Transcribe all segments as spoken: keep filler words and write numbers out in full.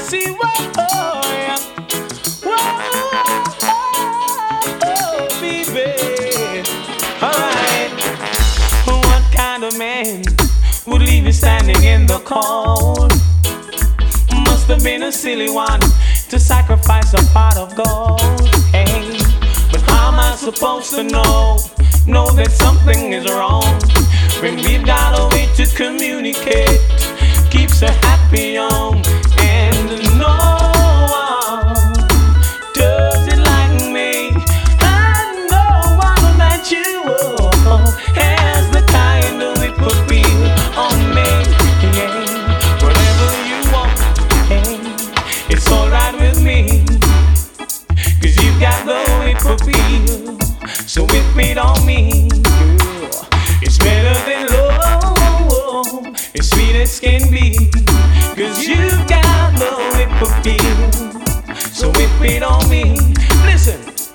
mercy, whoa, yeah. Whoa, baby. Alright. What kind of man would leave you standing in the cold? Must have been a silly one to sacrifice a pot of gold. Hey, but how am I supposed to know? Know that something is wrong when we've got a way to communicate. Keeps her happy young, and no one does it like me. I know one that you has the kind of whip appeal on me. Yeah, whatever you want, hey, it's alright with me. Cause you got the whip appeal, so whip it on me. It's better than love, it's sweet as can be. Cause you got the whip appeal, so whip it on me. Listen,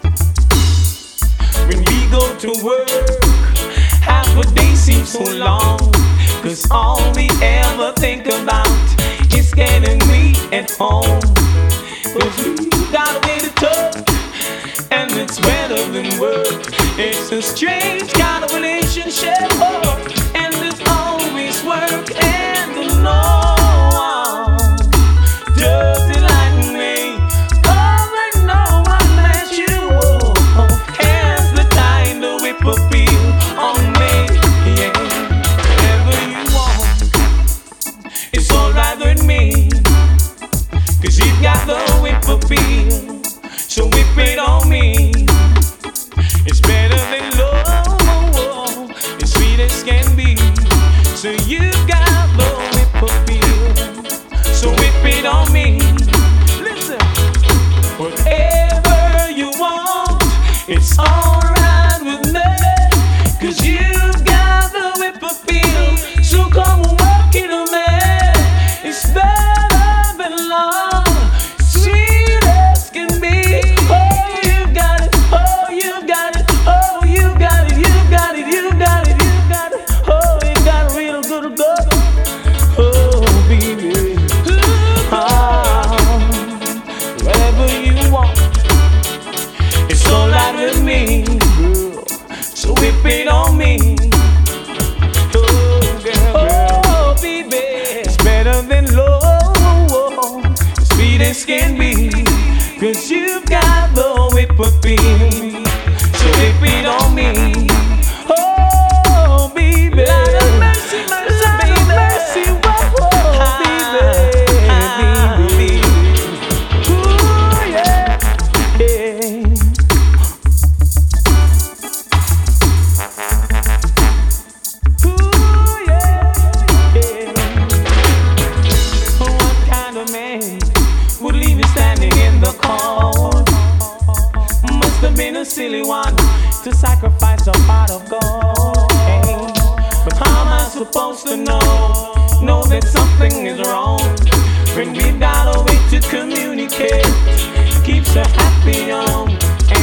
when we go to work, half a day seems so long. Cause all we ever think about is getting me at home. Cause we got a way to talk, and it's better than work. It's a strange kind of relationship, oh, and it's always work, and no one does it like me. Oh, and no one that you oh, has the kind of whip appeal on me. Yeah, whatever you want, it's alright with me. Cause you've got the whip appeal, so whip it on me. It's better than love, it's sweet as can be. So you got the whip appeal, so whip it on me. Listen, whatever you want, it's alright with me. Cause you got the whip appeal, so come and walk it on me. It's better than love, sweet as can be. Oh, you got it, oh, you got it, oh, you got it, you got it, you got it, you got it. Oh, you got a real good go. Oh, baby. Ah, whatever you want, it's alright with me, girl. So whip it on me. Oh, girl, oh, baby. It's better than love, it's sweet as can be. Cause you've got the whip appeal, so whip it on me. Oh, baby. Lord have mercy, mercy, baby. Mercy, whoa, whoa, baby, baby. Ooh, yeah, yeah. Ooh, yeah, yeah. What kind of man would leave you standing in the cold? Must have been a silly one to sacrifice a pot of gold. Hey, but how am I supposed to know? Know that something is wrong when we've got a way to communicate. Keeps her happy young,